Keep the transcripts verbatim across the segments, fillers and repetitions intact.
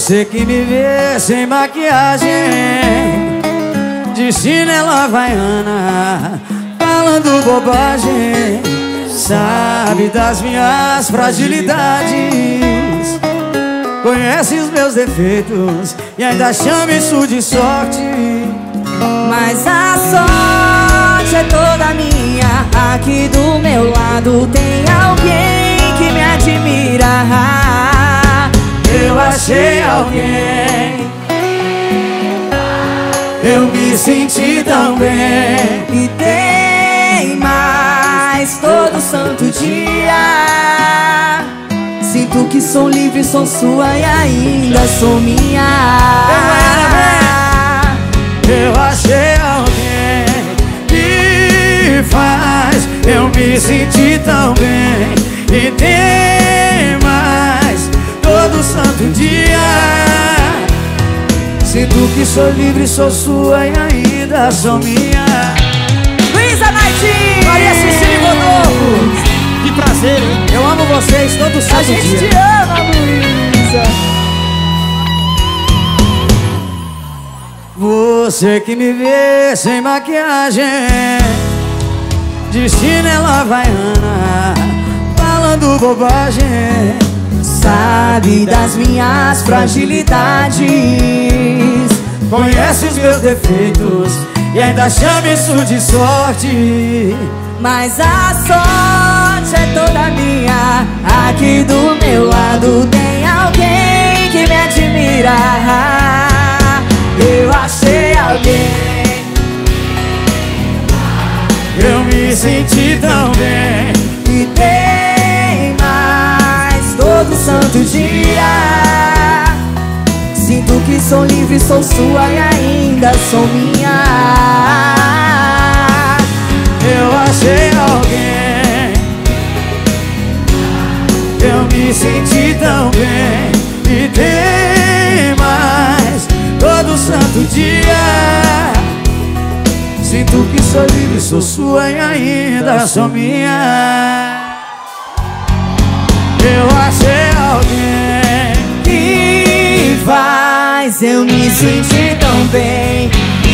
Você que me vê sem maquiagem, de chinela havaiana, falando bobagem, sabe das minhas fragilidades, conhece os meus defeitos e ainda chama isso de sorte. Mas a sorte é toda minha. Aqui do meu lado tem alguém que me admira. Eu achei alguém, eu me senti tão bem. E tem mais todo santo dia. Sinto que sou livre, sou sua e ainda sou minha. Eu achei alguém que faz eu me sentir tão bem. E tem mais todo santo dia. Sinto que sou livre, sou sua e ainda sou minha. Luísa Martins, Maria Cecília Rodolfo, que prazer, hein? Eu amo vocês todo santo dia. A gente dia. te ama, Luísa. Você que me vê sem maquiagem, de chinela havaiana, falando bobagem, sabe das minhas fragilidades, conhece os meus defeitos e ainda chama isso de sorte. Mas a sorte é toda minha. Aqui do meu lado tem alguém que me admira. Eu achei alguém, eu me senti tão bem. E tem mais todo santo dia. Sinto que sou livre, sou sua e ainda sou minha. Eu achei alguém, eu me senti tão bem. E tem mais todo santo dia. Sinto que sou livre, sou sua e ainda sou minha. Eu achei alguém que faz eu me sentir tão bem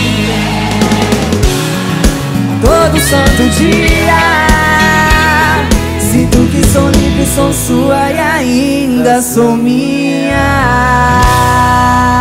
todo santo dia. Sinto que sou livre, sou sua e ainda sou minha.